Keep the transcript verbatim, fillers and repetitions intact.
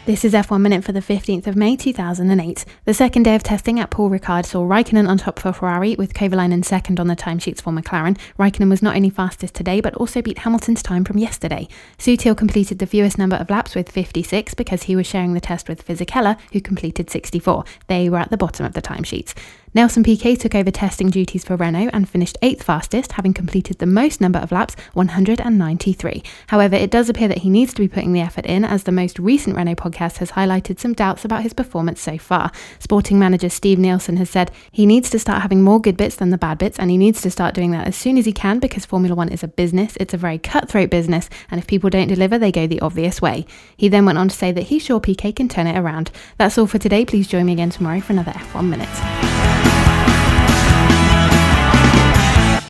This is F one Minute for the fifteenth of May two thousand eight. The second day of testing at Paul Ricard saw Raikkonen on top for Ferrari, with Kovalainen second on the timesheets for McLaren. Raikkonen was not only fastest today, but also beat Hamilton's time from yesterday. Sutil completed the fewest number of laps with fifty-six because he was sharing the test with Fisichella, who completed sixty-four. They were at the bottom of the timesheets. Nelson Piquet took over testing duties for Renault and finished eighth fastest, having completed the most number of laps, one hundred ninety-three. However, it does appear that he needs to be putting the effort in, as the most recent Renault podcast has highlighted some doubts about his performance so far. Sporting manager Steve Nielsen has said he needs to start having more good bits than the bad bits, and he needs to start doing that as soon as he can, because Formula One is a business. It's a very cutthroat business, and if people don't deliver, they go the obvious way. He then went on to say that he's sure Piquet can turn it around. That's all for today. Please join me again tomorrow for another F one Minute.